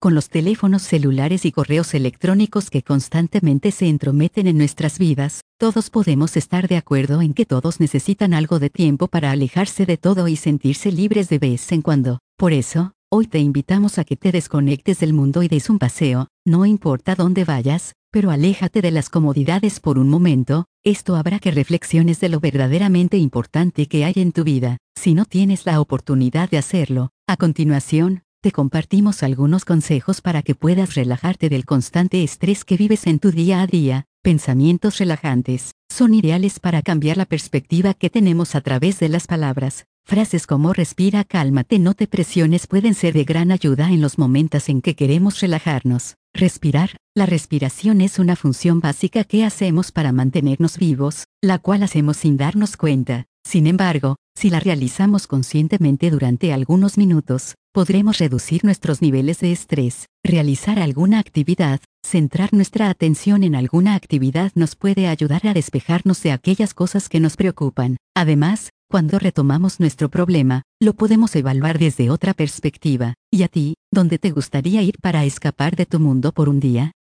Con los teléfonos celulares y correos electrónicos que constantemente se entrometen en nuestras vidas, todos podemos estar de acuerdo en que todos necesitan algo de tiempo para alejarse de todo y sentirse libres de vez en cuando. Por eso, hoy te invitamos a que te desconectes del mundo y des un paseo, no importa dónde vayas, pero aléjate de las comodidades por un momento. Esto hará que reflexiones de lo verdaderamente importante que hay en tu vida. Si no tienes la oportunidad de hacerlo, a continuación, te compartimos algunos consejos para que puedas relajarte del constante estrés que vives en tu día a día. Pensamientos relajantes son ideales para cambiar la perspectiva que tenemos a través de las palabras. Frases como respira, cálmate, no te presiones pueden ser de gran ayuda en los momentos en que queremos relajarnos. Respirar. La respiración es una función básica que hacemos para mantenernos vivos, la cual hacemos sin darnos cuenta. Sin embargo, si la realizamos conscientemente durante algunos minutos, podremos reducir nuestros niveles de estrés. Realizar alguna actividad. Centrar nuestra atención en alguna actividad nos puede ayudar a despejarnos de aquellas cosas que nos preocupan. Además, cuando retomamos nuestro problema, lo podemos evaluar desde otra perspectiva. ¿Y a ti, dónde te gustaría ir para escapar de tu mundo por un día?